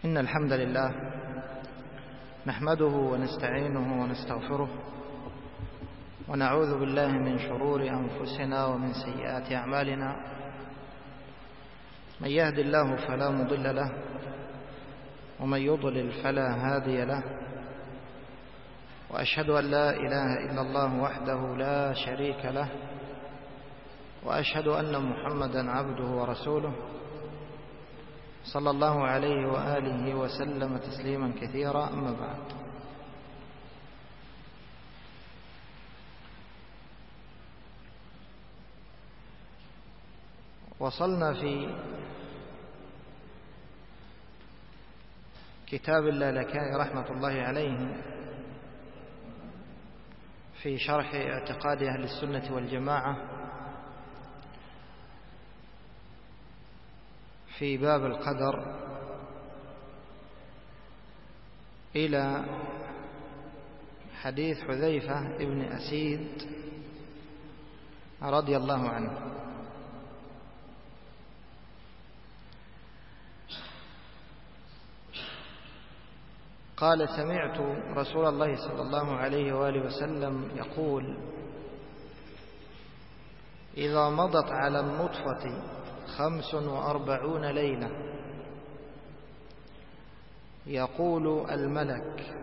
إن الحمد لله نحمده ونستعينه ونستغفره ونعوذ بالله من شرور أنفسنا ومن سيئات أعمالنا. من يهد الله فلا مضل له ومن يضلل فلا هادي له، وأشهد أن لا إله إلا الله وحده لا شريك له، وأشهد أن محمدا عبده ورسوله صلى الله عليه وآله وسلم تسليما كثيرا. أما بعد، وصلنا في كتاب اللالكائي رحمة الله عليه في شرح اعتقاد أهل السنة والجماعة في باب القدر إلى حديث حذيفة ابن أسيد رضي الله عنه. قال: سمعت رسول الله صلى الله عليه وآله وسلم يقول: إذا مضت على النطفة 45 ليلة يقول الملك.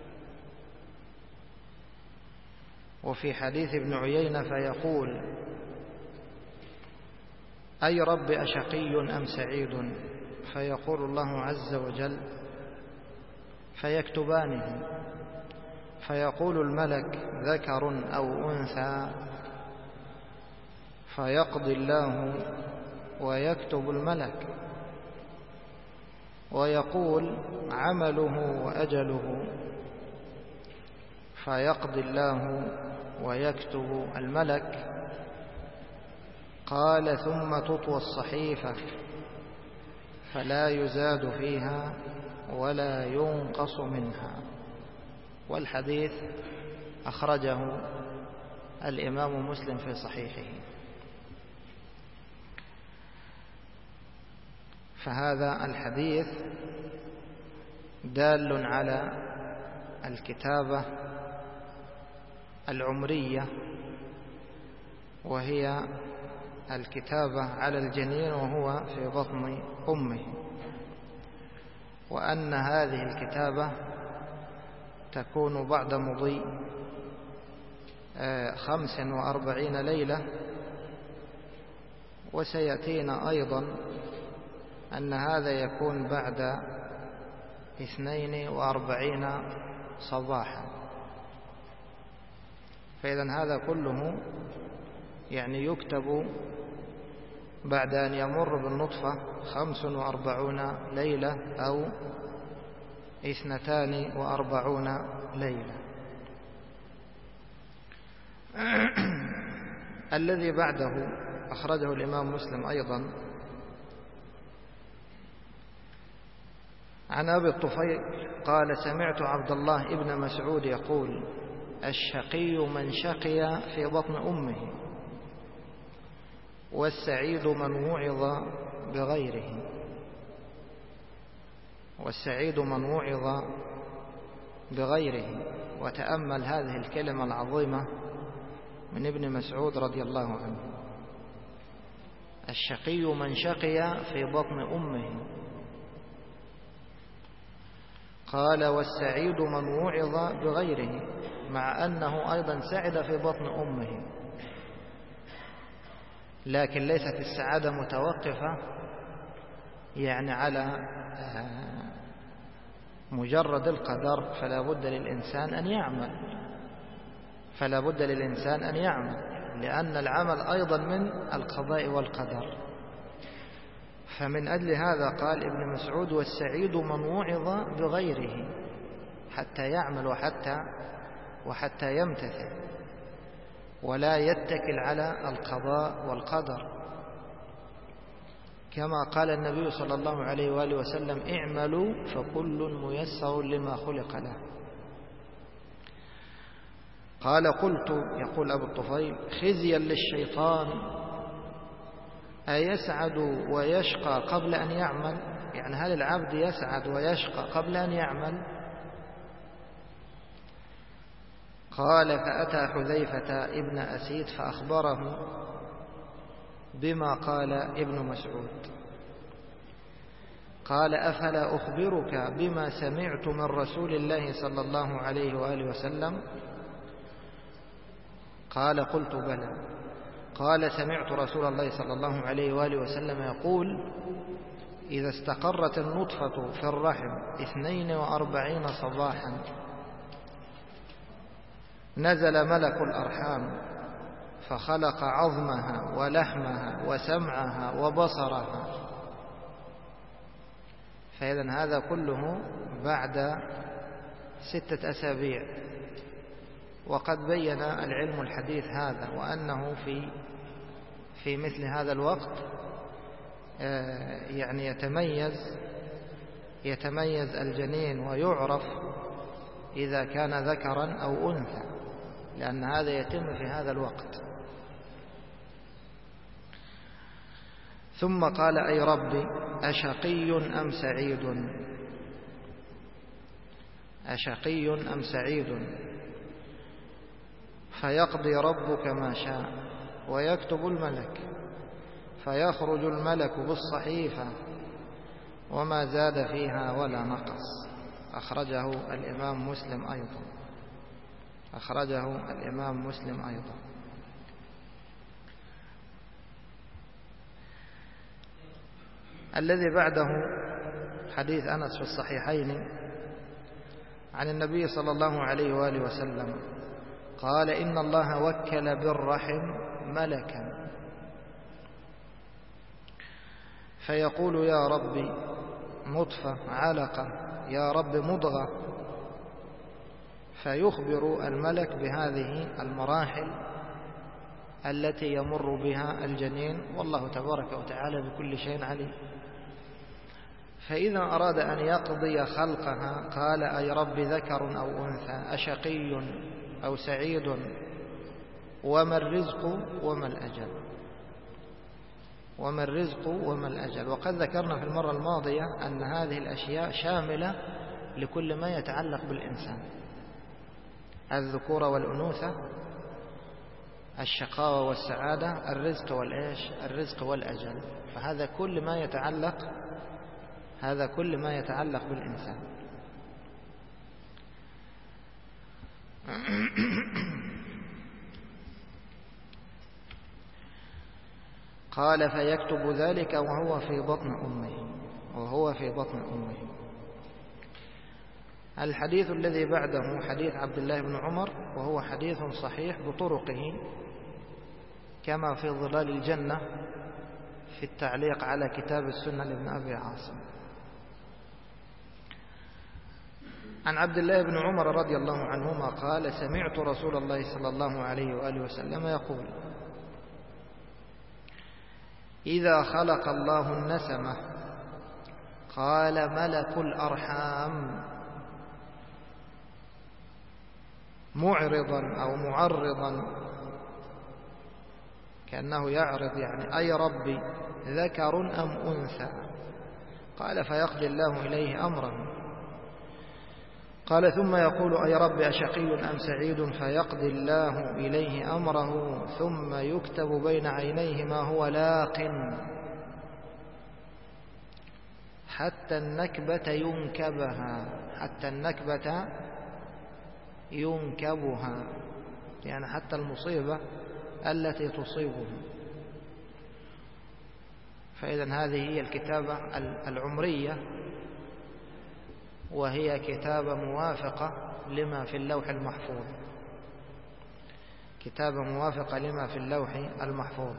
وفي حديث ابن عيينة فيقول: أي رب أشقي أم سعيد؟ فيقول الله عز وجل: فيكتبانه. فيقول الملك: ذكر أو أنثى؟ فيقضي الله ويكتب الملك، ويقول: عمله وأجله؟ فيقضي الله ويكتب الملك. قال: ثم تطوى الصحيفة فلا يزاد فيها ولا ينقص منها. والحديث أخرجه الإمام مسلم في صحيحه. فهذا الحديث دال على الكتابة العمرية، وهي الكتابة على الجنين وهو في بطن أمه، وأن هذه الكتابة تكون بعد مضي 45 ليلة. وسيأتينا أيضا أن هذا يكون بعد 42 صباحا. فإذا هذا كله يعني يكتب بعد أن يمر بالنطفة 45 ليلة أو 42 ليلة. الذي بعده أخرجه الإمام مسلم أيضا عن أبي الطفيل قال: سمعت عبد الله ابن مسعود يقول: الشقي من شقي في بطن أمه، والسعيد من وعظ بغيره. والسعيد من وعظ بغيره. وتأمل هذه الكلمة العظيمة من ابن مسعود رضي الله عنه: الشقي من شقي في بطن أمه. قال: والسعيد من وعظ بغيره، مع أنه أيضا سعد في بطن أمه، لكن ليست السعادة متوقفة يعني على مجرد القدر، فلا بد للإنسان أن يعمل، لأن العمل أيضا من القضاء والقدر. فمن أجل هذا قال ابن مسعود: والسعيد من وعظ بغيره، حتى يعمل وحتى يمتثل، ولا يتكل على القضاء والقدر، كما قال النبي صلى الله عليه وآله وسلم: اعملوا فكل ميسر لما خلق له. قال: قلت، يقول أبو الطفيل: خزيا للشيطان، أيسعد ويشقى قبل أن يعمل؟ يعني هل العبد يسعد ويشقى قبل أن يعمل؟ قال فأتى حذيفة ابن أسيد فأخبره بما قال ابن مسعود. قال أفلا أخبرك بما سمعت من رسول الله صلى الله عليه وآله وسلم؟ قال قلت بلى. قال سمعت رسول الله صلى الله عليه وآله وسلم يقول إذا استقرت النطفة في الرحم 42 صباحا نزل ملك الأرحام فخلق عظمها ولحمها وسمعها وبصرها. فإذن هذا كله بعد 6 أسابيع. وقد بين العلم الحديث هذا، وأنه في مثل هذا الوقت يعني يتميز الجنين ويعرف إذا كان ذكرا أو أنثى، لأن هذا يتم في هذا الوقت. ثم قال أي ربي أشقي أم سعيد؟ أشقي أم سعيد؟ فيقضي ربك ما شاء ويكتب الملك، فيخرج الملك بالصحيفة وما زاد فيها ولا نقص. أخرجه الإمام مسلم أيضا. أخرجه الإمام مسلم أيضا. الذي بعده حديث أنس في الصحيحين عن النبي صلى الله عليه وآله وسلم قال إن الله وكل بالرحم ملكا فيقول يا ربي نطفة علقة، يا رب مضغة، فيخبر الملك بهذه المراحل التي يمر بها الجنين، والله تبارك وتعالى بكل شيء عليم. فإذا أراد أن يقضي خلقها قال أي رب ذكر أو أنثى، أشقي أو سعيد، وما الرزق وما الأجل، وما الرزق وما الأجل. وقد ذكرنا في المرة الماضية أن هذه الأشياء شاملة لكل ما يتعلق بالإنسان، الذكورة والأنوثة، الشقاوة والسعادة، الرزق والإيش، الرزق والأجل. فهذا كل ما يتعلق، هذا كل ما يتعلق بالإنسان. قال فيكتب ذلك وهو في بطن أمه، وهو في بطن أمه. الحديث الذي بعده حديث عبد الله بن عمر، وهو حديث صحيح بطرقه كما في ظلال الجنة في التعليق على كتاب السنة لابن أبي عاصم. عن عبد الله بن عمر رضي الله عنهما قال سمعت رسول الله صلى الله عليه وآله وسلم يقول إذا خلق الله النسمة قال ملك الأرحام معرضا أو معرضا، كأنه يعرض يعني أي ربي ذكر أم أنثى؟ قال فيقضي الله إليه أمره. قال ثم يقول أي رب أشقي أم سعيد؟ فيقضي الله إليه أمره ثم يكتب بين عينيه ما هو لاق حتى النكبة ينكبها، حتى النكبة ينكبها، يعني حتى المصيبة التي تصيبه. فإذن هذه هي الكتابة العمرية، وهي كتابة موافقة لما في اللوح المحفوظ، كتابة موافقة لما في اللوح المحفوظ.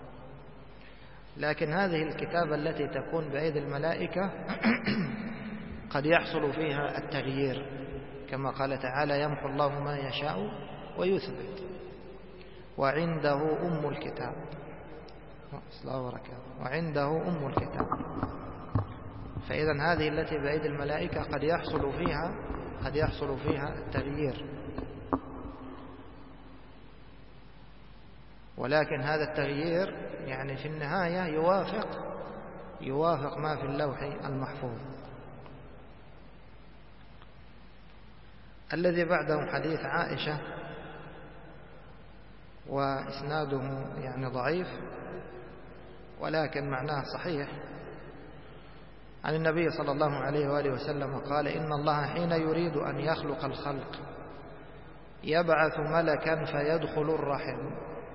لكن هذه الكتابة التي تكون بأيدي الملائكة قد يحصل فيها التغيير، كما قال تعالى يمحو الله ما يشاء ويثبت وعنده أم الكتاب. وعنده أم الكتاب. فإذا هذه التي بأيدي الملائكة قد يحصل فيها التغيير، ولكن هذا التغيير يعني في النهاية يوافق يوافق ما في اللوح المحفوظ. الذي بعده حديث عائشة وإسناده يعني ضعيف ولكن معناه صحيح، عن النبي صلى الله عليه وآله وسلم قال: إن الله حين يريد أن يخلق الخلق يبعث ملكا فيدخل الرحم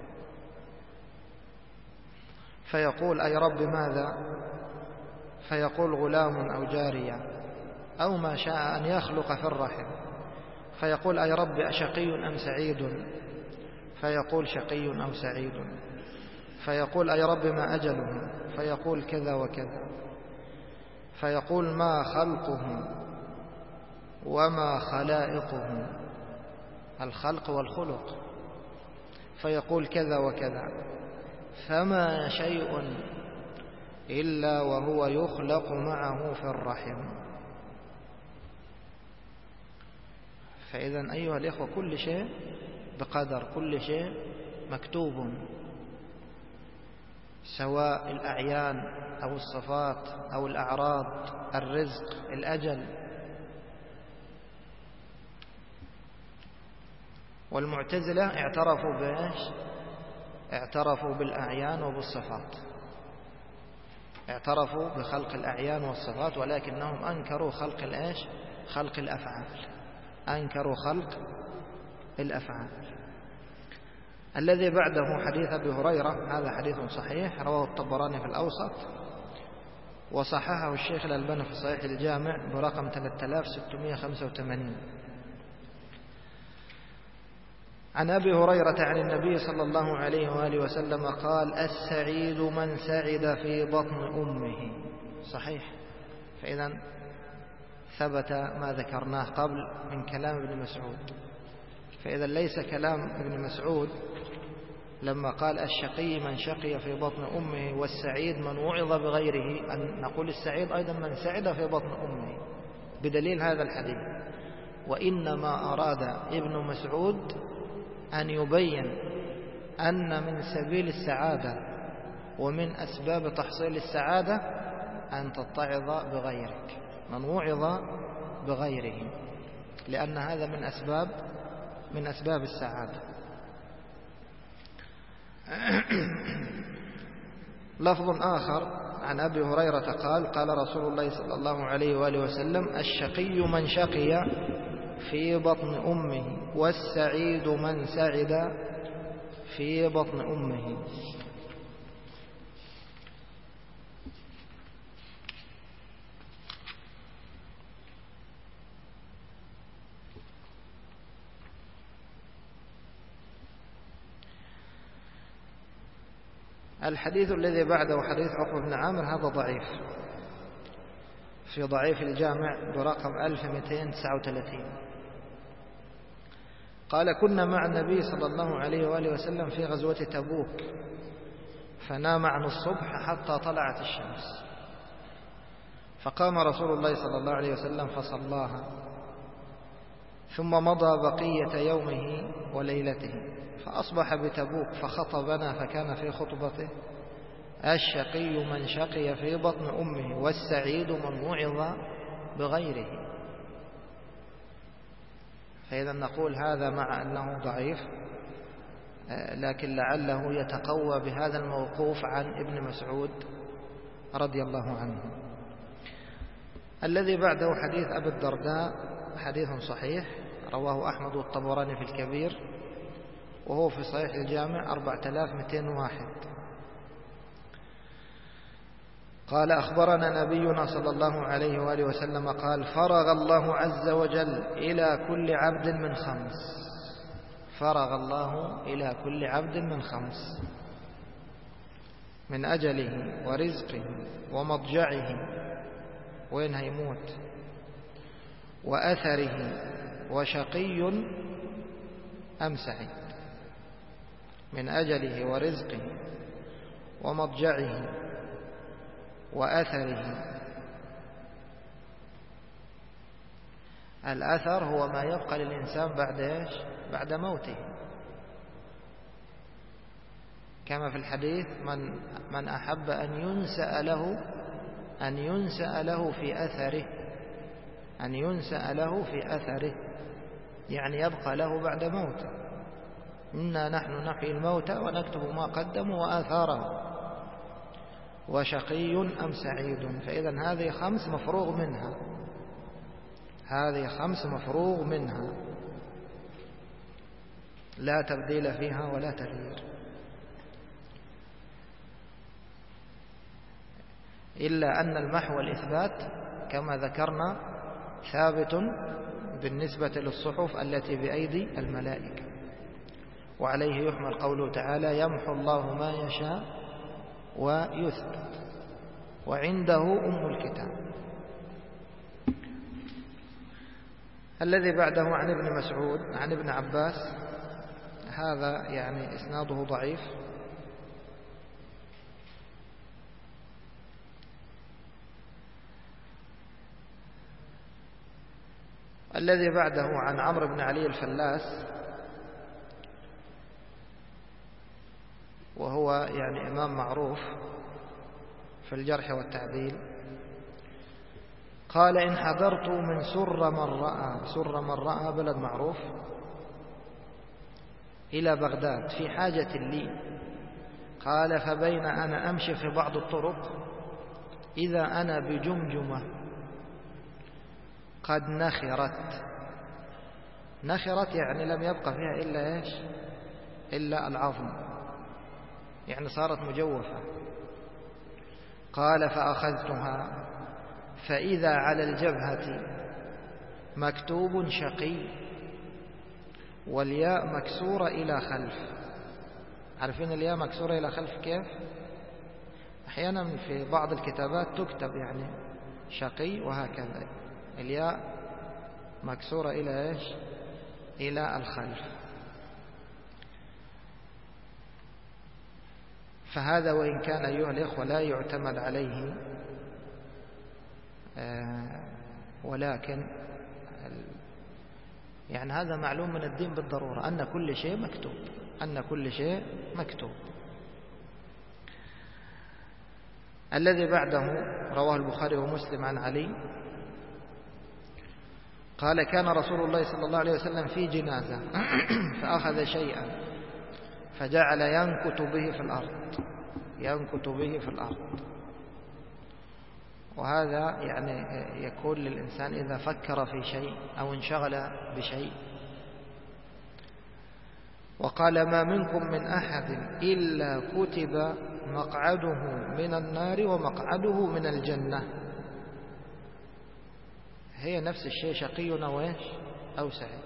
فيقول: أي رب ماذا؟ فيقول: غلام أو جارية أو ما شاء أن يخلق في الرحم. فيقول: أي رب أشقي أم سعيد؟ فيقول: شقي أو سعيد. فيقول: أي رب ما أجله؟ فيقول: كذا وكذا. فيقول: ما خلقهم وما خلائقهم، الخلق والخلق. فيقول: كذا وكذا. فما شيء إلا وهو يخلق معه في الرحم. فإذا أيها الإخوة كل شيء بقدر، كل شيء مكتوب، سواء الأعيان أو الصفات أو الأعراض، الرزق، الأجل. والمعتزلة اعترفوا بإيش؟ اعترفوا بالأعيان وبالصفات، اعترفوا بخلق الأعيان والصفات، ولكنهم أنكروا خلق الإيش؟ خلق الأفعال، أنكروا خلق الأفعال. الذي بعده حديث أبي هريرة، هذا حديث صحيح رواه الطبراني في الأوسط وصححه الشيخ الألباني في صحيح الجامع برقم 3685. عن أبي هريرة عن النبي صلى الله عليه وآله وسلم قال: السعيد من سعد في بطن أمه. صحيح. فإذا ثبت ما ذكرناه قبل من كلام ابن مسعود. فإذا ليس كلام ابن مسعود لما قال: الشقي من شقي في بطن أمه والسعيد من وعظ بغيره، أن نقول السعيد أيضا من سعد في بطن أمه بدليل هذا الحديث. وإنما أراد ابن مسعود أن يبين أن من سبيل السعادة ومن أسباب تحصيل السعادة أن تتعظ بغيرك، من وعظ بغيره، لأن هذا من أسباب السعادة. لفظ آخر عن أبي هريرة قال: قال رسول الله صلى الله عليه وآله وسلم: الشقي من شقي في بطن أمه والسعيد من سعد في بطن أمه. الحديث الذي بعده حديث عقبة بن عامر، هذا ضعيف، في ضعيف الجامع برقم 1239. قال: كنا مع النبي صلى الله عليه وآله وسلم في غزوة تبوك فنام عن الصبح حتى طلعت الشمس، فقام رسول الله صلى الله عليه وسلم فصلاها، ثم مضى بقية يومه وليلته، فأصبح بتبوك فخطبنا، فكان في خطبته: الشقي من شقي في بطن أمه والسعيد من وعظ بغيره. فإذا نقول هذا مع أنه ضعيف، لكن لعله يتقوى بهذا الموقوف عن ابن مسعود رضي الله عنه. الذي بعده حديث أبي الدرداء، حديث صحيح رواه أحمد والطبراني في الكبير، وهو في صحيح الجامع 4201. قال: أخبرنا نبينا صلى الله عليه وآله وسلم قال: فرغ الله عز وجل إلى كل عبد من 5. فرغ الله إلى كل عبد من 5: من أجله ورزقه ومضجعه، وين هيموت، وأثره، وشقي أم سعيد. من أجله ورزقه ومضجعه وأثره. الأثر هو ما يبقى للإنسان بعد إيش؟ بعد موته، كما في الحديث: من أحب أن ينسأ له أن ينسأ له في أثره، أن ينسأ له في أثره، يعني يبقى له بعد موته. إنا نحن نحيي الموتى ونكتب ما قدموا وآثارهم وشقي أم سعيد. فإذا هذه 5 مفروغ منها، هذه 5 مفروغ منها، لا تبديل فيها ولا تغيير، إلا أن المحو والإثبات كما ذكرنا ثابت بالنسبة للصحف التي بأيدي الملائكة، وعليه يحمل قوله تعالى يمحو الله ما يشاء ويثبت وعنده أم الكتاب. الذي بعده عن ابن مسعود عن ابن عباس، هذا يعني إسناده ضعيف، الذي بعده عن عمرو بن علي الفلاس، وهو يعني إمام معروف في الجرح والتعديل، قال إن حضرت من سر من رأى بلد معروف إلى بغداد في حاجة لي، قال فبين أنا أمشي في بعض الطرق إذا أنا بجمجمة قد نخرت يعني لم يبقى فيها إلا إيش؟ إلا العظم، يعني صارت مجوفة. قال فأخذتها فإذا على الجبهة مكتوب شقي والياء مكسورة إلى خلف. عارفين الياء مكسورة إلى خلف كيف؟ أحيانا في بعض الكتابات تكتب يعني شقي وهكذا، الياء مكسورة إلى إيش؟ إلى الخلف. فهذا وإن كان أيها الإخوة لا يعتمد عليه، ولكن يعني هذا معلوم من الدين بالضرورة أن كل شيء مكتوب، أن كل شيء مكتوب. الذي بعده رواه البخاري ومسلم عن علي قال كان رسول الله صلى الله عليه وسلم في جنازة فأخذ شيئا فجعل ينكت به في الأرض. وهذا يعني يكون للإنسان إذا فكر في شيء أو انشغل بشيء. وقال ما منكم من أحد إلا كتب مقعده من النار ومقعده من الجنة. هي نفس الشيء، شقي أو سعيد.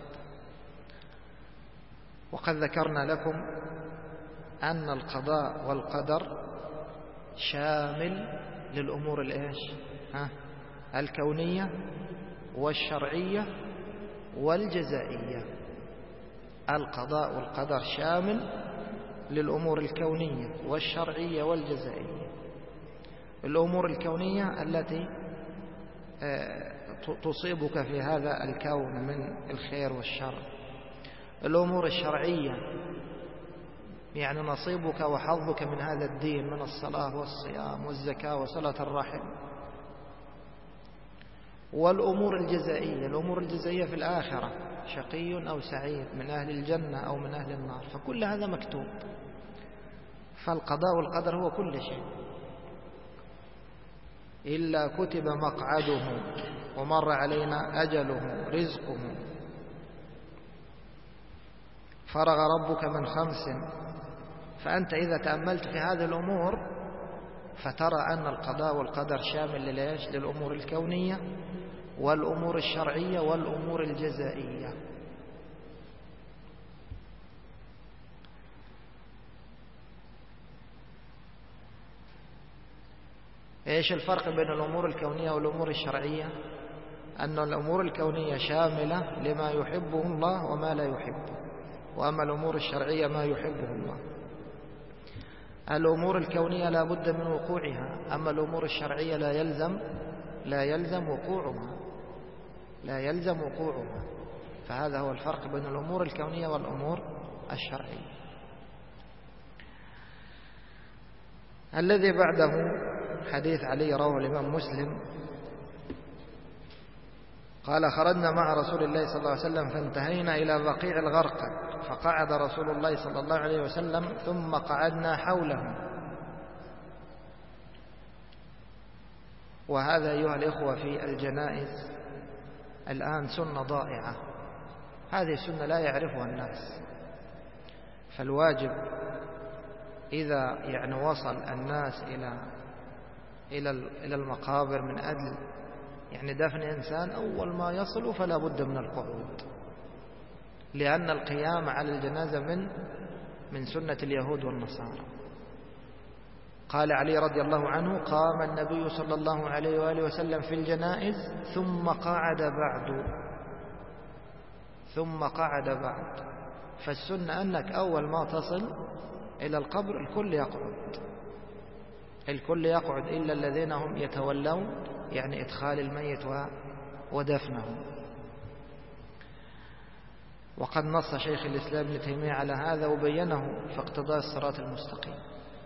وقد ذكرنا لكم أن القضاء والقدر شامل للأمور الكونية والشرعية والجزائية. القضاء والقدر شامل للأمور الكونية والشرعية والجزائية. الأمور الكونية التي تصيبك في هذا الكون من الخير والشر. الأمور الشرعية يعني نصيبك وحظك من هذا الدين من الصلاة والصيام والزكاة وصلة الرحم. والأمور الجزائية، الأمور الجزائية في الآخرة شقي أو سعيد، من أهل الجنة أو من أهل النار، فكل هذا مكتوب. فالقضاء والقدر هو كل شيء إلا كتب مقعده ومر علينا أجله رزقه. فرغ ربك من 5. فأنت إذا تأملت في هذه الأمور فترى أن القضاء والقدر شامل للأمور الكونية والأمور الشرعية والأمور الجزائية. إيش الفرق بين الأمور الكونية والأمور الشرعية؟ أن الأمور الكونية شاملة لما يحبه الله وما لا يحبه، وأما الأمور الشرعية ما يحبه الله. الأمور الكونية لا بد من وقوعها، أما الأمور الشرعية لا يلزم وقوعها. فهذا هو الفرق بين الأمور الكونية والأمور الشرعية. الذي بعده حديث علي رواه الإمام مسلم قال: خرجنا مع رسول الله صلى الله عليه وسلم فانتهينا إلى بقيع الغرقد، فقعد رسول الله صلى الله عليه وسلم ثم قعدنا حوله. وهذا أيها الإخوة في الجنائز الآن سنة ضائعة، هذه سنة لا يعرفها الناس. فالواجب إذا وصل الناس إلى المقابر من أجل دفن إنسان، أول ما يصلوا فلا بد من القعود، لأن القيام على الجنازة من سنة اليهود والنصارى. قال علي رضي الله عنه: قام النبي صلى الله عليه وآله وسلم في الجنائز ثم قعد بعد. فالسنة أنك أول ما تصل إلى القبر الكل يقعد إلا الذين هم يتولون إدخال الميت ودفنه. وقد نص شيخ الإسلام ابن تيمية على هذا وبينه في اقتضاء الصراط المستقيم،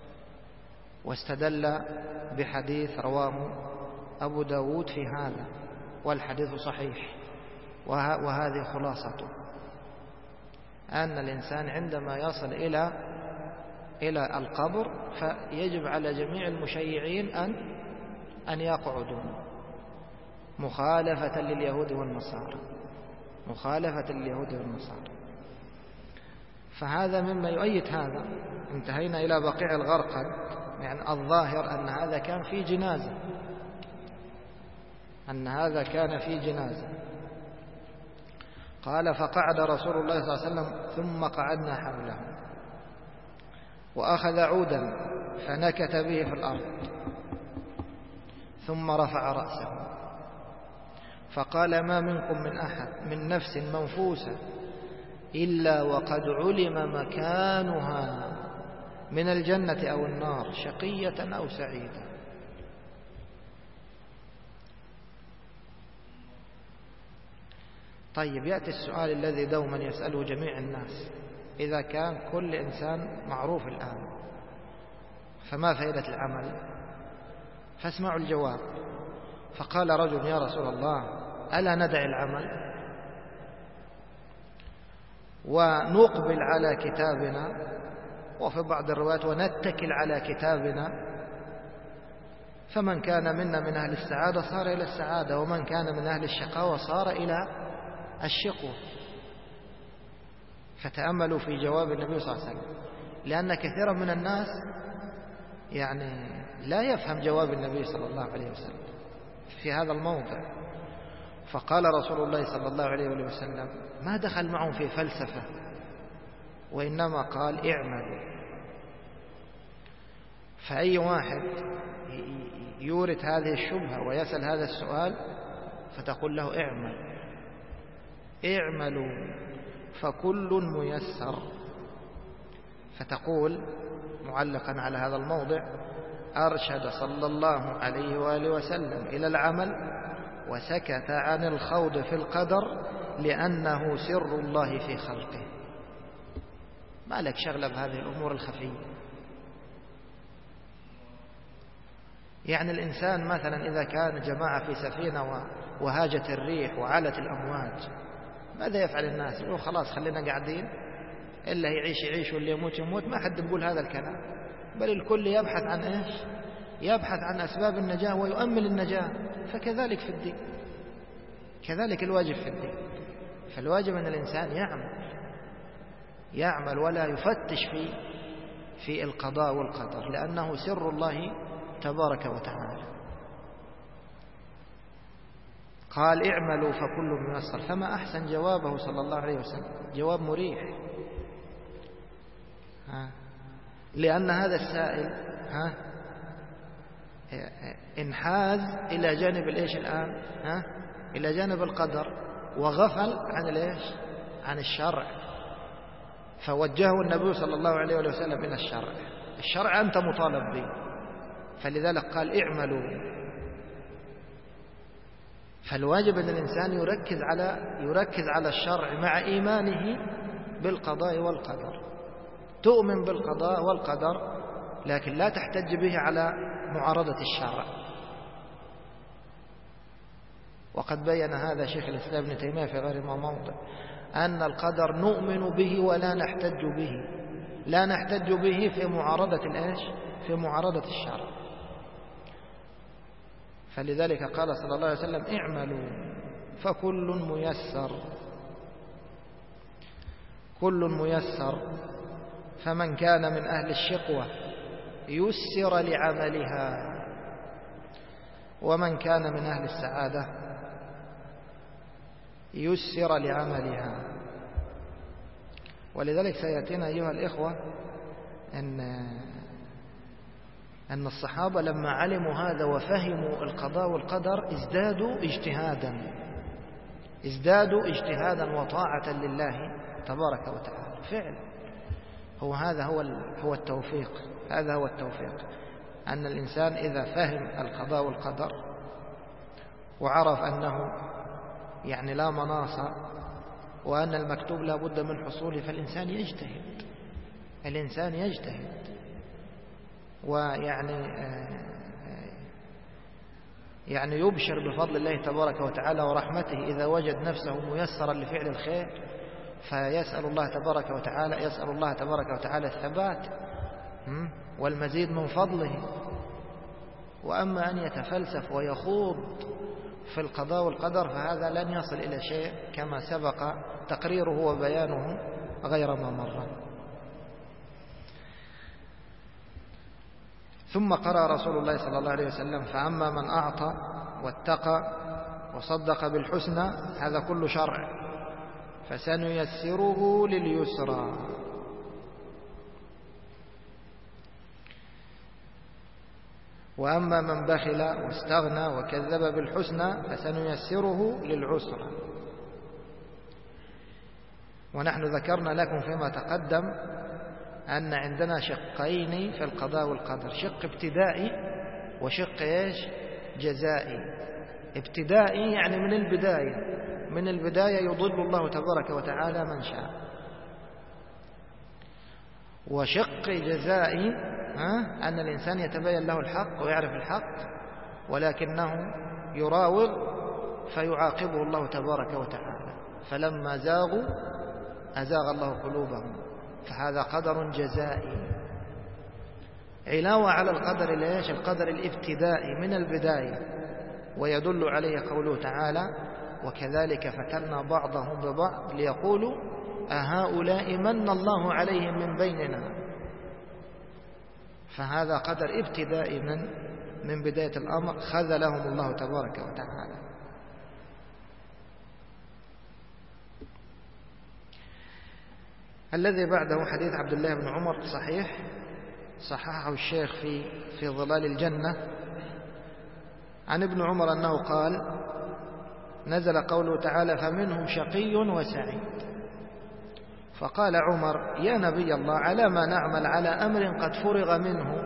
واستدل بحديث رواه أبو داود في هذا، والحديث صحيح. وهذه خلاصته، أن الإنسان عندما يصل إلى القبر فيجب على جميع المشيعين أن يقعدوا مخالفة لليهود والنصارى. فهذا مما يؤيد هذا. انتهينا إلى بقيع الغرقد، الظاهر أن هذا كان في جنازة. قال: فقعد رسول الله صلى الله عليه وسلم ثم قعدنا حوله، وأخذ عودا فنكت به في الأرض، ثم رفع رأسه فقال: ما منكم من أحد من نفس منفوسة إلا وقد علم مكانها من الجنة أو النار، شقية أو سعيدة. طيب، يأتي السؤال الذي دوما يسأله جميع الناس: إذا كان كل إنسان معروف الآن فما فائدة العمل؟ فاسمعوا الجواب. فقال رجل: يا رسول الله، ألا ندع العمل ونقبل على كتابنا، وفي بعض الروايات ونتكل على كتابنا، فمن كان منا من أهل السعادة صار إلى السعادة، ومن كان من أهل الشقاوة صار إلى الشقوة. فتأملوا في جواب النبي صلى الله عليه وسلم، لأن كثيرا من الناس لا يفهم جواب النبي صلى الله عليه وسلم في هذا الموضع. فقال رسول الله صلى الله عليه وسلم: ما دخل معهم في فلسفة، وإنما قال: اعملوا. فأي واحد يورد هذه الشبهة ويسأل هذا السؤال فتقول له: اعملوا فكل ميسر. فتقول معلقا على هذا الموضع: أرشد صلى الله عليه وآله وسلم إلى العمل، وسكت عن الخوض في القدر لأنه سر الله في خلقه. ما لك شغلة بهذه الأمور الخفية. الإنسان مثلا إذا كان جماعة في سفينة وهاجت الريح وعلت الأمواج، ماذا يفعل الناس؟ يقولوا خلاص خلينا قاعدين، إلا يعيش واللي يموت. ما حد يقول هذا الكلام، بل الكل يبحث عن إيش؟ يبحث عن أسباب النجاة ويؤمل النجاة. فكذلك في الدين، كذلك الواجب في الدين. فالواجب أن الإنسان يعمل ولا يفتش في القضاء والقدر، لأنه سر الله تبارك وتعالى. قال: اعملوا فكل ميسر. فما أحسن جوابه صلى الله عليه وسلم، جواب مريح. لأن هذا السائل انحاز إلى جانب الإيش الآن؟ إلى جانب القدر، وغفل عن الشرع. فوجهه النبي صلى الله عليه وسلم إلى الشرع أنت مطالب به. فلذلك قال: اعملوا. فالواجب أن الإنسان يركز على الشرع مع إيمانه بالقضاء والقدر. تؤمن بالقضاء والقدر، لكن لا تحتج به معارضة الشرع. وقد بين هذا شيخ الإسلام ابن تيمية في غير ما موضع، أن القدر نؤمن به ولا نحتج به، لا نحتج به في معارضة الإيش؟ في معارضة الشرع. فلذلك قال صلى الله عليه وسلم: اعملوا فكل ميسر، كل ميسر، فمن كان من أهل الشقوة يسر لعملها، ومن كان من أهل السعادة يسر لعملها. ولذلك سيأتينا أيها الإخوة أن الصحابة لما علموا هذا وفهموا القضاء والقدر ازدادوا اجتهادا وطاعة لله تبارك وتعالى. فعلا هو التوفيق، هذا هو التوفيق، أن الإنسان إذا فهم القضاء والقدر وعرف أنه يعني لا مناص وأن المكتوب لا بد من حصوله، فالإنسان يجتهد، الإنسان يجتهد، يعني يبشر بفضل الله تبارك وتعالى ورحمته إذا وجد نفسه ميسرا لفعل الخير، فيسأل الله تبارك وتعالى الثبات والمزيد من فضله. وأما أن يتفلسف ويخوض في القضاء والقدر فهذا لن يصل إلى شيء، كما سبق تقريره وبيانه غير ما مر. ثم قرأ رسول الله صلى الله عليه وسلم: فأما من أعطى واتقى وصدق بالحسنى، هذا كل شرع، فسنيسره لليسرى. وأما من بخل واستغنى وكذب بالحسنى فسنيسره للعسرى. ونحن ذكرنا لكم فيما تقدم أن عندنا شقين في القضاء والقدر: شق ابتدائي وشق جزائي. ابتدائي يعني من البداية يضل الله تبارك وتعالى من شاء. وشق جزائي أن الإنسان يتبين له الحق ويعرف الحق ولكنه يراوغ فيعاقبه الله تبارك وتعالى، فلما زاغوا أزاغ الله قلوبهم، فهذا قدر جزائي. علاوة على القدر القدر الابتدائي من البداية، ويدل عليه قوله تعالى: وكذلك فتنا بعضهم ببعض ليقولوا أهؤلاء من الله عليهم من بيننا. فهذا قدر ابتدائي من بداية الأمر، خذلهم الله تبارك وتعالى. الذي بعده حديث عبد الله بن عمر صحيح، صححه الشيخ في ظلال الجنة، عن ابن عمر أنه قال: نزل قوله تعالى: فمنهم شقي وسعيد. فقال عمر: يا نبي الله، على ما نعمل على أمر قد فرغ منه؟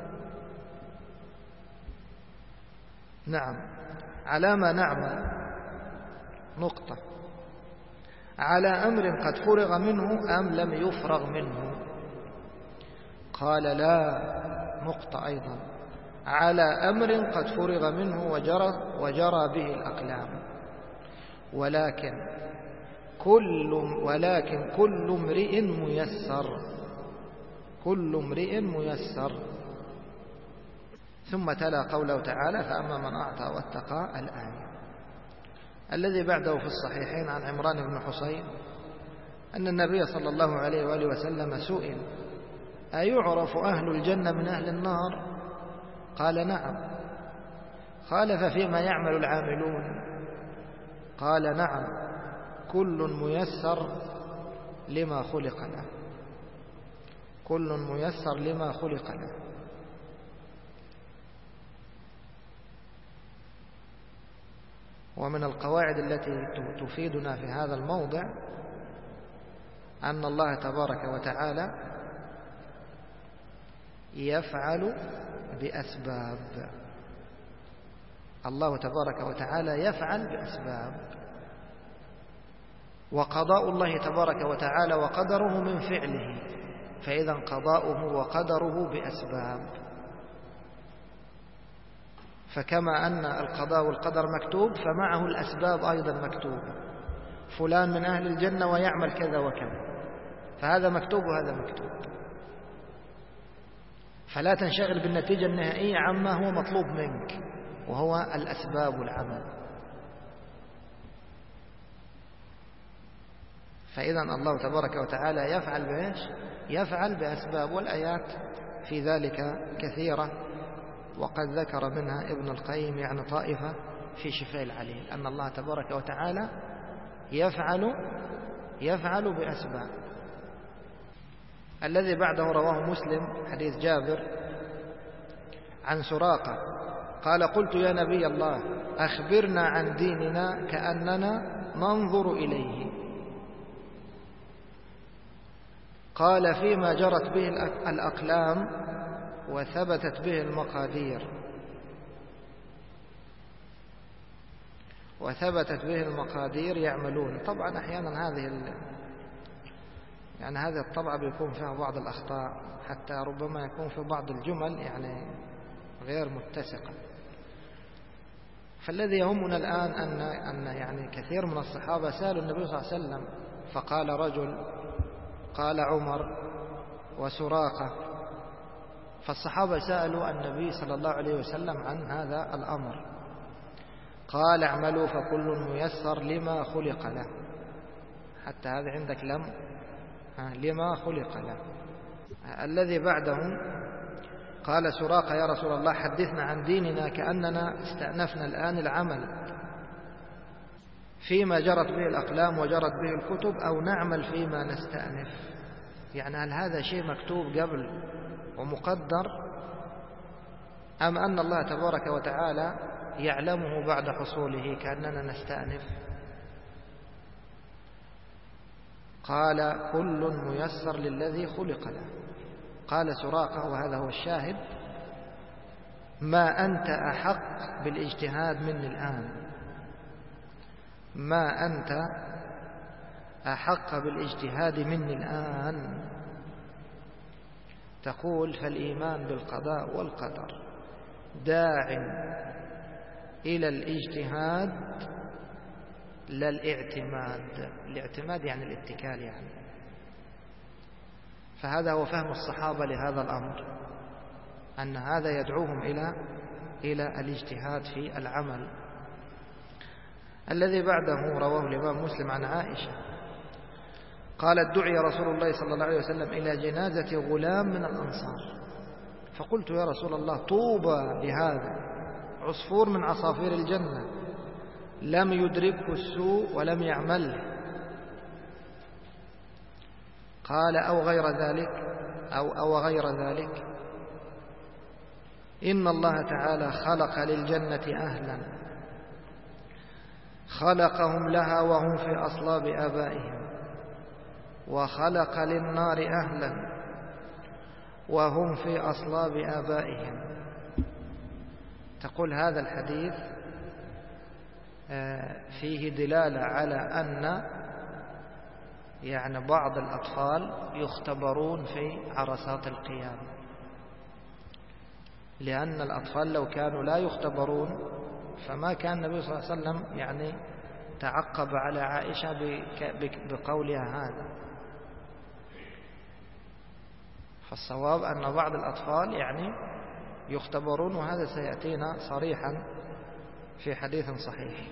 نعم، على ما نعمل نقطة، على أمر قد فرغ منه أم لم يفرغ منه؟ قال: لا، نقطة أيضا، على أمر قد فرغ منه وجرى به الأقلام، ولكن كل امرئ ميسر، كل امرئ ميسر. ثم تلا قوله تعالى: فأما من أعطى واتقى، الآية. الذي بعده في الصحيحين عن عمران بن حصين أن النبي صلى الله عليه وآله وسلم سئل: أيعرف أهل الجنة من أهل النار؟ قال: نعم. قال: ففيما يعمل العاملون؟ قال: نعم، كل ميسر لما خلق له، كل ميسر لما خلق له. ومن القواعد التي تفيدنا في هذا الموضع أن الله تبارك وتعالى يفعل بأسباب، الله تبارك وتعالى يفعل بأسباب، وقضاء الله تبارك وتعالى وقدره من فعله، فإذا قضاؤه وقدره بأسباب. فكما أن القضاء والقدر مكتوب فمعه الأسباب أيضا مكتوبة، فلان من أهل الجنة ويعمل كذا وكذا، فهذا مكتوب وهذا مكتوب. فلا تنشغل بالنتيجة النهائية عما هو مطلوب منك وهو الأسباب والعمل. فإذا الله تبارك وتعالى يفعل بإيش؟ يفعل بأسباب، والآيات في ذلك كثيرة، وقد ذكر منها ابن القيم يعني طائفة في شفاء العليل أن الله تبارك وتعالى يفعل بأسباب. الذي بعده رواه مسلم حديث جابر عن سراقة قال: قلت يا نبي الله أخبرنا عن ديننا كأننا ننظر إليه. قال: فيما جرت به الأقلام وثبتت به المقادير يعملون. طبعا أحيانا هذه الطبعة بيكون فيها بعض الأخطاء، حتى ربما يكون في بعض الجمل يعني غير متسقة. فالذي يهمنا الآن أن يعني كثير من الصحابة سألوا النبي صلى الله عليه وسلم، فقال رجل، قال عمر وسراقة، فالصحابة سألوا النبي صلى الله عليه وسلم عن هذا الأمر، قال: اعملوا فكل ميسر لما خلق له. حتى هذا عندك لما خلق له. الذي بعده قال سراقة: يا رسول الله حدثنا عن ديننا كأننا استأنفنا الآن العمل فيما جرت به الأقلام وجرت به الكتب، أو نعمل فيما نستأنف. يعني هل هذا شيء مكتوب قبل ومقدر، أم أن الله تبارك وتعالى يعلمه بعد حصوله كأننا نستأنف؟ قال: كل ميسر للذي خلق له. قال سراقة، وهذا هو الشاهد: ما أنت أحق بالاجتهاد مني الآن، ما أنت أحق بالاجتهاد مني الآن. تقول: فالإيمان بالقضاء والقدر داع إلى الاجتهاد لا الاعتماد. الاعتماد يعني الاتكال يعني. فهذا هو فهم الصحابة لهذا الأمر، أن هذا يدعوهم إلى الاجتهاد في العمل. الذي بعده رواه الإمام مسلم عن عائشة قالت: دعي رسول الله صلى الله عليه وسلم إلى جنازة غلام من الأنصار، فقلت: يا رسول الله طوبى لهذا، عصفور من عصافير الجنة لم يدركه السوء ولم يعمله. قال: أو غير ذلك إن الله تعالى خلق للجنة أهلا خلقهم لها وهم في أصلاب آبائهم، وخلق للنار أهلا وهم في أصلاب آبائهم. تقول: هذا الحديث فيه دلالة على أن يعني بعض الأطفال يختبرون في عرصات القيامة، لأن الأطفال لو كانوا لا يختبرون فما كان النبي صلى الله عليه وسلم يعني تعقب على عائشة بقولها هذا. فالصواب أن بعض الأطفال يعني يختبرون، وهذا سيأتينا صريحا في حديث صحيح.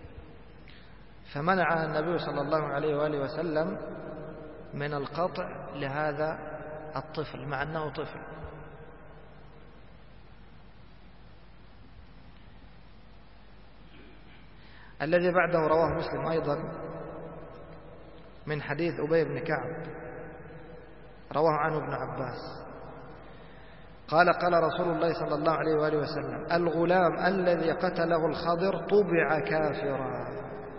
فمنع النبي صلى الله عليه وآله وسلم من القطع لهذا الطفل مع أنه طفل. الذي بعده رواه مسلم أيضا من حديث أبي بن كعب، رواه عنه ابن عباس قال: قال رسول الله صلى الله عليه وآله وسلم: الغلام الذي قتله الخضر طبع كافرا،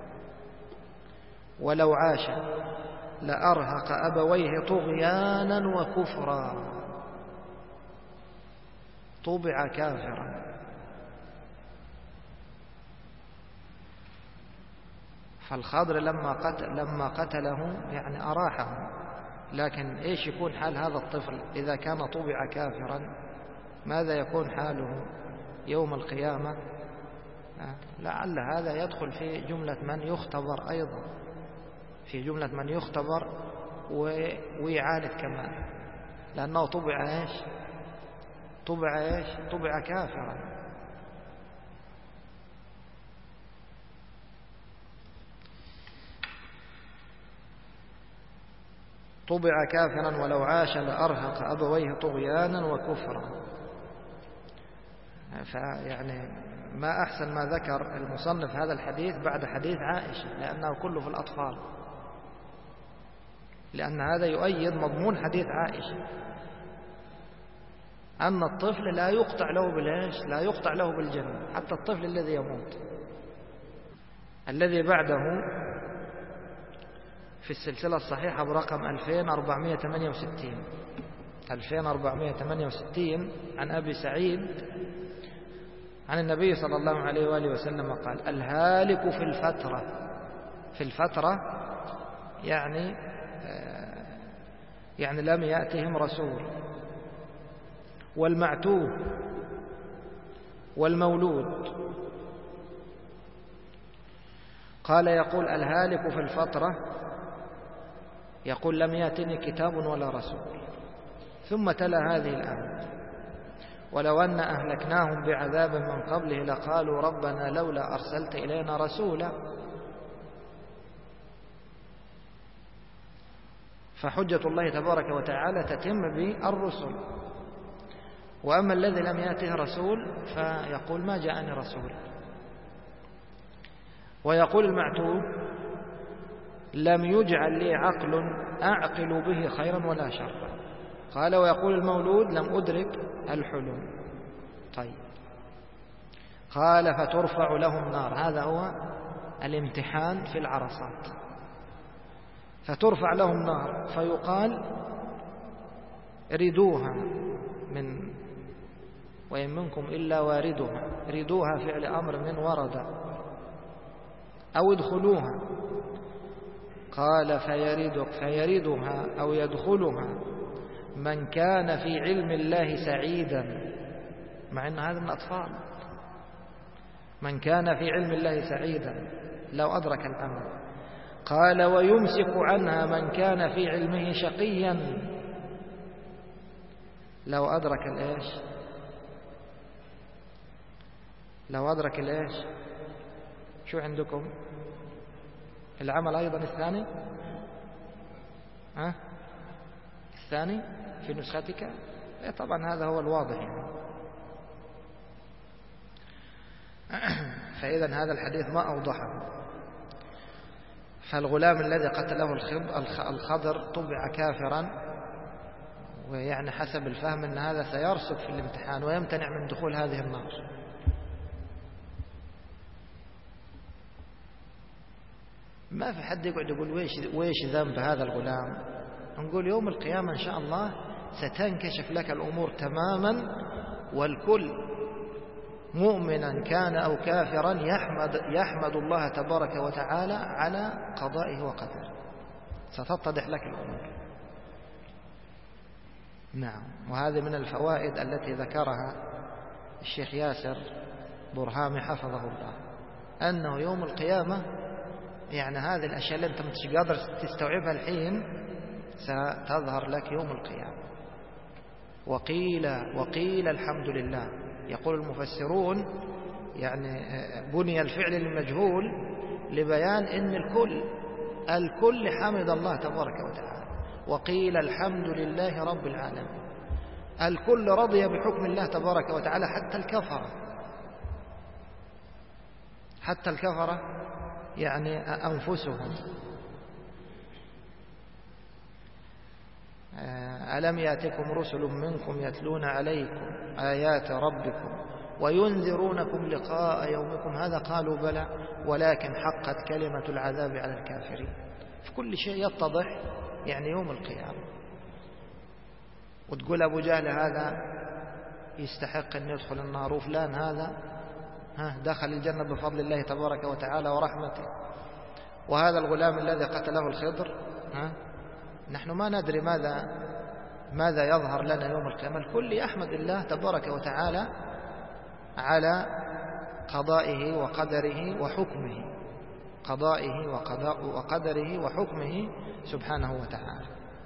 ولو عاش لأرهق أبويه طغيانا وكفرا. طبع كافرا. فالخضر لما قتله يعني أراحه، لكن إيش يكون حال هذا الطفل إذا كان طبع كافرا؟ ماذا يكون حاله يوم القيامة، لعل هذا يدخل في جملة من يختبر أيضا، في جملة من يختبر ويعاند كمان، لأنه طبع إيش؟ طبع كافرا. طبع كافرا ولو عاش لأرهق أبويه طغيانا وكفرا. فيعني ما أحسن ما ذكر المصنف هذا الحديث بعد حديث عائشة، لأنه كله في الأطفال، لأن هذا يؤيد مضمون حديث عائشة أن الطفل لا يقطع له بالإيش؟ لا يقطع له بالجنة، حتى الطفل الذي يموت. الذي بعده في السلسلة الصحيحة برقم 2468 عن أبي سعيد عن النبي صلى الله عليه وآله وسلم قال: الهالك في الفترة يعني لم يأتهم رسول، والمعتوه والمولود. قال يقول الهالك في الفترة، يقول لم يأتني كتاب ولا رسول. ثم تلا هذه الآية: ولو أن أهلكناهم بعذاب من قبله لقالوا ربنا لولا أرسلت إلينا رسولا. فحجة الله تبارك وتعالى تتم بالرسل. وأما الذي لم يأته رسول فيقول ما جاءني رسول. ويقول المعتوه: لم يجعل لي عقل أعقل به خيرا ولا شرا. قال: ويقول المولود: لم أدرك الحلم. طيب، قال: فترفع لهم نار. هذا هو الامتحان في العرصات. فترفع لهم نار فيقال: ردوها وإن منكم إلا واردها. ردوها فعل أمر من ورد، أو ادخلوها. قال: فيردها أو يدخلها من كان في علم الله سعيدا، مع أن هذا من الأطفال. من كان في علم الله سعيدا لو أدرك الأمر. قال: ويمسك عنها من كان في علمه شقيا لو أدرك الإيش؟ لو أدرك الإيش؟ شو عندكم العمل أيضا الثاني؟ الثاني في نسختك؟ طبعا هذا هو الواضح يعني. فإذا هذا الحديث ما أوضحه. فالغلام الذي قتله الخضر طبع كافرا، ويعني حسب الفهم أن هذا سيرسب في الامتحان ويمتنع من دخول هذه النار. ما في حد يقعد يقول ويش ذنب هذا الغلام. نقول يوم القيامة إن شاء الله ستنكشف لك الأمور تماما، والكل مؤمنا كان أو كافرا يحمد الله تبارك وتعالى على قضائه وقدره. ستتضح لك الأمور. نعم. وهذه من الفوائد التي ذكرها الشيخ ياسر برهامي حفظه الله، أنه يوم القيامة يعني هذه الأشياء اللي أنت مش قادر تستوعبها الحين ستظهر لك يوم القيامة. وقيل الحمد لله. يقول المفسرون يعني بني الفعل المجهول لبيان أن الكل حمد الله تبارك وتعالى. وقيل الحمد لله رب العالمين. الكل رضي بحكم الله تبارك وتعالى، حتى الكفرة يعني أنفسهم. ألم يأتكم رسل منكم يتلون عليكم آيات ربكم وينذرونكم لقاء يومكم هذا؟ قالوا بلى ولكن حقت كلمة العذاب على الكافرين. في كل شيء يتضح يعني يوم القيامة. وتقول أبو جهل هذا يستحق أن يدخل النار، وفلان هذا دخل الجنة بفضل الله تبارك وتعالى ورحمته. وهذا الغلام الذي قتله الخضر نحن ما ندري ماذا يظهر لنا يوم القيامة. الكل يحمد الله تبارك وتعالى على قضائه وقدره وحكمه، قضائه وقدره وحكمه سبحانه وتعالى.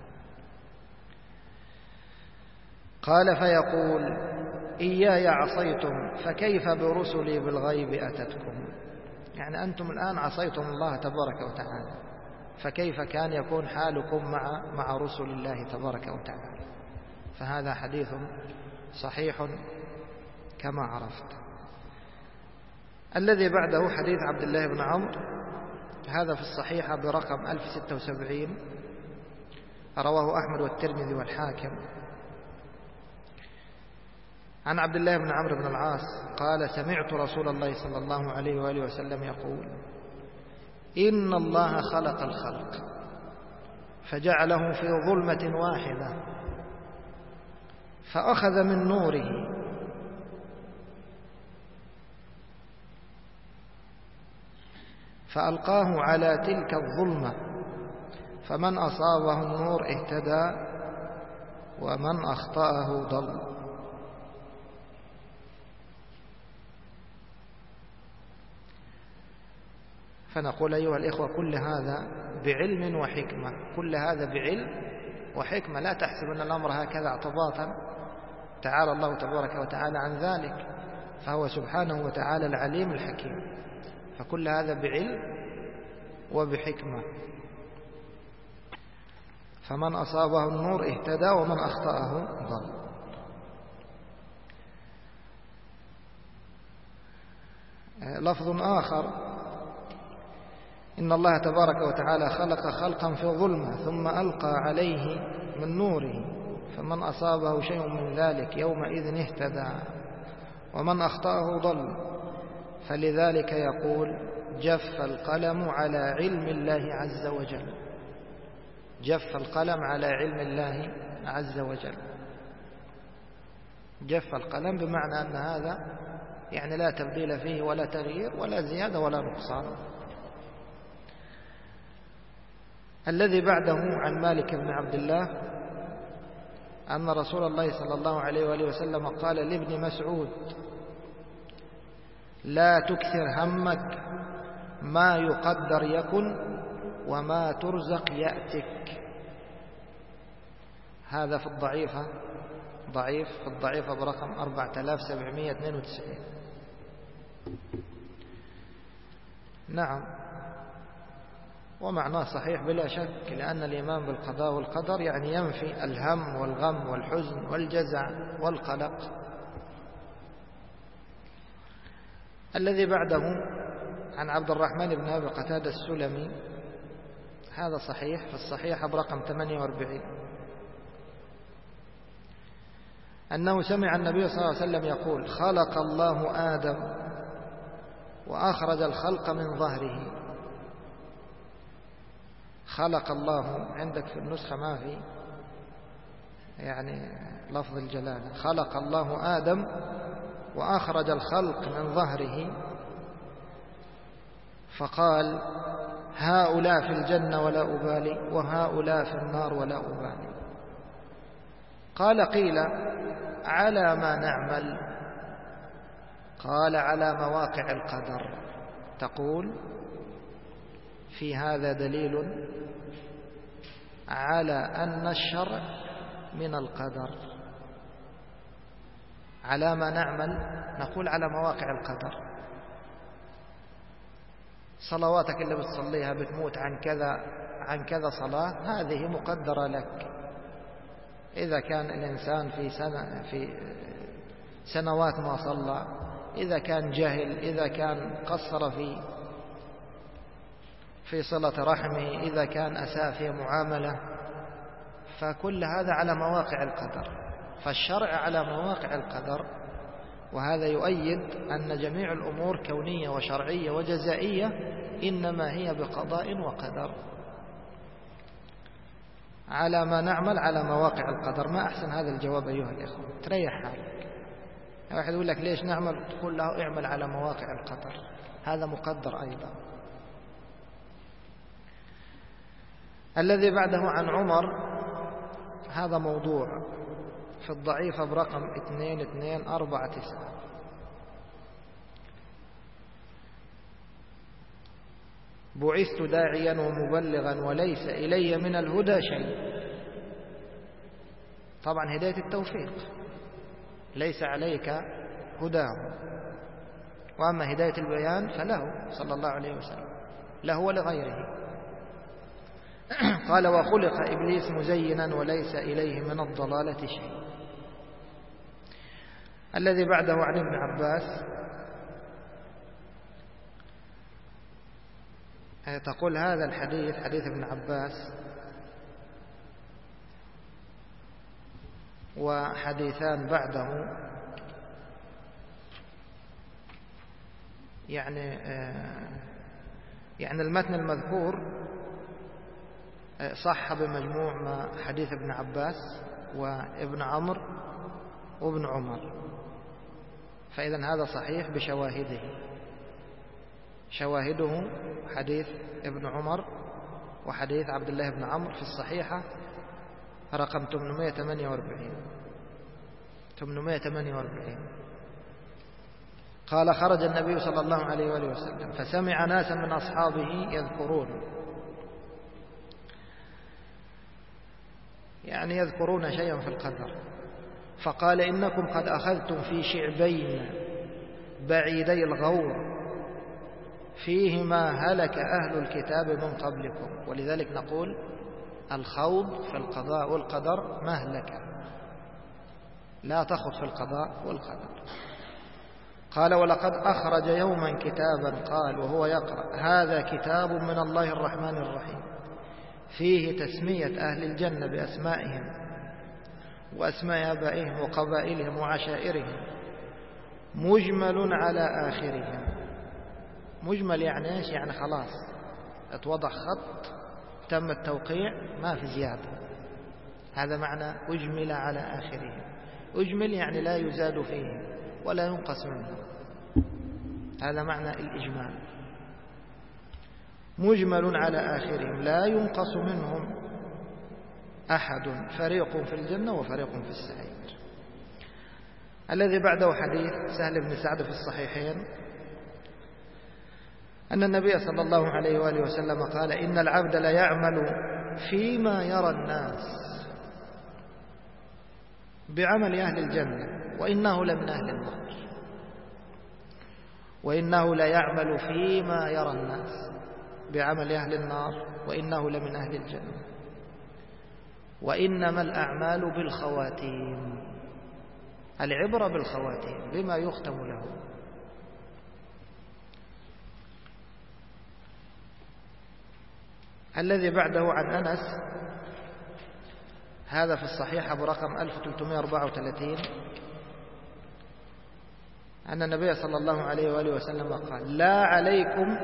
قال فيقول إياي عصيتم فكيف برسلي بالغيب أتتكم. يعني أنتم الآن عصيتم الله تبارك وتعالى، فكيف كان يكون حالكم مع رسل الله تبارك وتعالى؟ فهذا حديث صحيح كما عرفت. الذي بعده حديث عبد الله بن عمرو، هذا في الصحيحة برقم 1076، رواه أحمد والترمذي والحاكم، عن عبد الله بن عمرو بن العاص قال سمعت رسول الله صلى الله عليه وآله وسلم يقول إن الله خلق الخلق فجعله في ظلمة واحدة فأخذ من نوره فألقاه على تلك الظلمة فمن أصابه النور اهتدى ومن أخطأه ضل. فنقول أيها الإخوة كل هذا بعلم وحكمة، كل هذا بعلم وحكمة، لا تحسب أن الأمر هكذا اعتباطا، تعالى الله تبارك وتعالى عن ذلك، فهو سبحانه وتعالى العليم الحكيم، فكل هذا بعلم وبحكمة. فمن أصابه النور اهتدى ومن أخطأه ضل. لفظ آخر إن الله تبارك وتعالى خلق خلقا في ظلمة ثم ألقى عليه من نوره فمن أصابه شيء من ذلك يومئذ اهتدى ومن أخطأه ضل. فلذلك يقول جف القلم على علم الله عز وجل، جف القلم على علم الله عز وجل. جف القلم بمعنى أن هذا يعني لا تبديل فيه ولا تغيير ولا زيادة ولا نقصان. الذي بعده عن مالك بن عبد الله أن رسول الله صلى الله عليه وآله وسلم قال لابن مسعود لا تكثر همك ما يقدر يكن وما ترزق يأتك. هذا في الضعيفة، ضعيف في الضعيفة برقم 4792. نعم، ومعناه صحيح بلا شك، لأن الإيمان بالقضاء والقدر يعني ينفي الهم والغم والحزن والجزع والقلق. الذي بعده عن عبد الرحمن بن أبي قتادة السلمي، هذا صحيح في الصحيحة برقم 48، أنه سمع النبي صلى الله عليه وسلم يقول خلق الله آدم وأخرج الخلق من ظهره. خلق الله، عندك في النسخة ما في يعني لفظ الجلالة، خلق الله آدم وأخرج الخلق من ظهره فقال هؤلاء في الجنة ولا أبالي وهؤلاء في النار ولا أبالي. قال قيل على ما نعمل؟ قال على مواقع القدر. تقول في هذا دليل على أن الشرع من القدر. على ما نعمل نقول على مواقع القدر. صلواتك اللي بتصليها بتموت عن كذا صلاة، هذه مقدرة لك. إذا كان الإنسان في سنوات ما صلى، إذا كان جهل، إذا كان قصر في صلة رحمه، إذا كان أساء في معاملة، فكل هذا على مواقع القدر. فالشرع على مواقع القدر، وهذا يؤيد أن جميع الأمور كونية وشرعية وجزائية إنما هي بقضاء وقدر. على ما نعمل على مواقع القدر. ما أحسن هذا الجواب أيها الإخوة، تريح حالك. واحد يقول لك ليش نعمل؟ تقول له اعمل على مواقع القدر، هذا مقدر أيضا. الذي بعده عن عمر، هذا موضوع في الضعيفة برقم 2249، بعثت داعيا ومبلغا وليس إلي من الهدى شيء. طبعا هداية التوفيق، ليس عليك هداه، وأما هداية البيان فله صلى الله عليه وسلم، له ولغيره. قال وخلق إبليس مزينا وليس إليه من الضلالة شيء. الذي بعده عن ابن عباس تقول هذا الحديث حديث ابن عباس وحديثان بعده يعني المتن المذكور صح بمجموع ما حديث ابن عباس وابن عمرو وابن عمر، فإذا هذا صحيح بشواهده. شواهده حديث ابن عمر وحديث عبد الله بن عمرو في الصحيحة رقم 848. قال خرج النبي صلى الله عليه وآله وسلم فسمع ناسا من أصحابه يذكرون شيئا في القدر، فقال إنكم قد أخذتم في شعبين بعيدي الغور فيهما هلك أهل الكتاب من قبلكم. ولذلك نقول الخوض في القضاء والقدر مهلكة، لا تخض في القضاء والقدر. قال ولقد أخرج يوما كتابا قال وهو يقرأ هذا كتاب من الله الرحمن الرحيم فيه تسمية أهل الجنة بأسمائهم وأسماء آبائهم وقبائلهم وعشائرهم مجمل على آخرهم. مجمل يعني إيش؟ يعني خلاص اتوضع خط تم التوقيع ما في زيادة، هذا معنى أجمل على آخرهم. أجمل يعني لا يزاد فيه ولا ينقص منه، هذا معنى الإجمال. مجمل على آخرهم لا ينقص منهم أحد، فريق في الجنة وفريق في السعير. الذي بعده حديث سهل بن سعد في الصحيحين أن النبي صلى الله عليه وآله وسلم قال إن العبد لا يعمل فيما يرى الناس بعمل أهل الجنة وإنه لمن أهل النار، وإنه لا يعمل فيما يرى الناس بعمل أهل النار وإنه لمن أهل الجنة، وإنما الأعمال بالخواتيم. العبرة بالخواتيم بما يختم له. الذي بعده عن أنس هذا في الصحيح برقم 1334 أن النبي صلى الله عليه وآله وسلم قال لا عليكم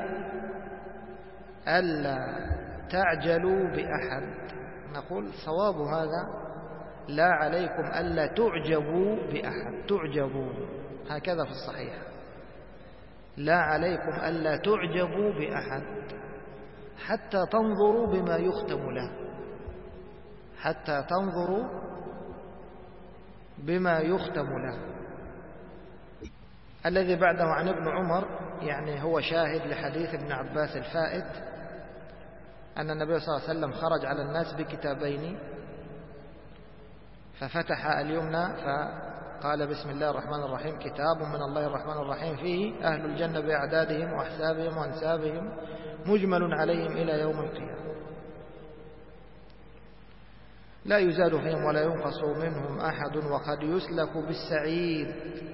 ألا تعجلوا بأحد. نقول صواب هذا لا عليكم ألا تعجبوا بأحد، تعجبوا هكذا في الصحيح، لا عليكم ألا تعجبوا بأحد حتى تنظروا بما يختم له، حتى تنظروا بما يختم له. الذي بعده عن ابن عمر يعني هو شاهد لحديث ابن عباس الفائت أن النبي صلى الله عليه وسلم خرج على الناس بكتابين، ففتح اليمنى فقال بسم الله الرحمن الرحيم كتاب من الله الرحمن الرحيم فيه أهل الجنة بأعدادهم وأحسابهم وأنسابهم مجمل عليهم إلى يوم القيامة لا يزاد فيهم ولا ينقص منهم أحد، وقد يسلك بالسعيد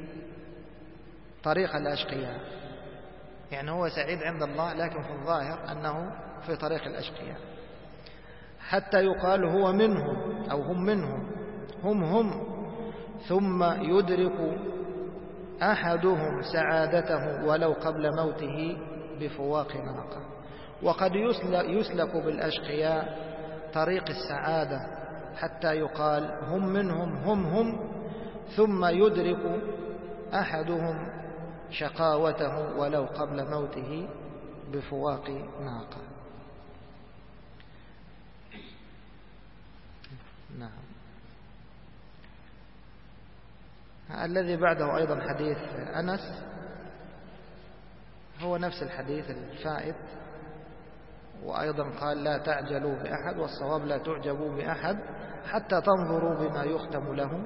طريق الأشقياء. يعني هو سعيد عند الله لكن في الظاهر أنه في طريق الأشقياء، حتى يقال هو منهم أو هم منهم، هم ثم يدرك أحدهم سعادته ولو قبل موته بفواق ناقة. وقد يسلك بالأشقياء طريق السعادة حتى يقال هم منهم هم ثم يدرك أحدهم شقاوته ولو قبل موته بفواق ناقة. نعم. الذي بعده أيضا حديث أنس هو نفس الحديث الفائت وأيضا قال لا تعجلوا بأحد، والصواب لا تعجبوا بأحد حتى تنظروا بما يختم له،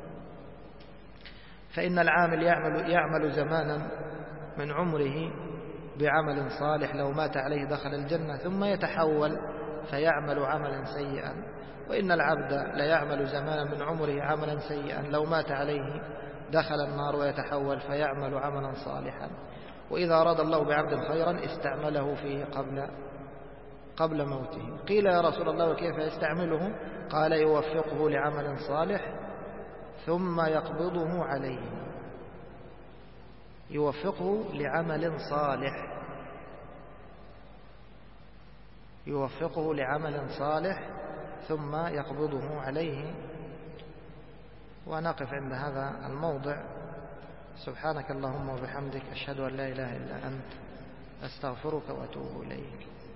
فإن العامل يعمل زمانا من عمره بعمل صالح لو مات عليه دخل الجنة، ثم يتحول فيعمل عملا سيئا، وإن العبد لا يعمل زمانا من عمره عملا سيئا لو مات عليه دخل النار ويتحول فيعمل عملا صالحا. وإذا أراد الله بعبد خيرا استعمله فيه قبل موته. قيل يا رسول الله وكيف يستعمله؟ قال يوفقه لعمل صالح ثم يقبضه عليه. يوفقه لعمل صالح، يوفقه لعمل صالح ثم يقبضه عليه. ونقف عند هذا الموضع. سبحانك اللهم وبحمدك، أشهد أن لا إله إلا أنت، أستغفرك وأتوب إليك.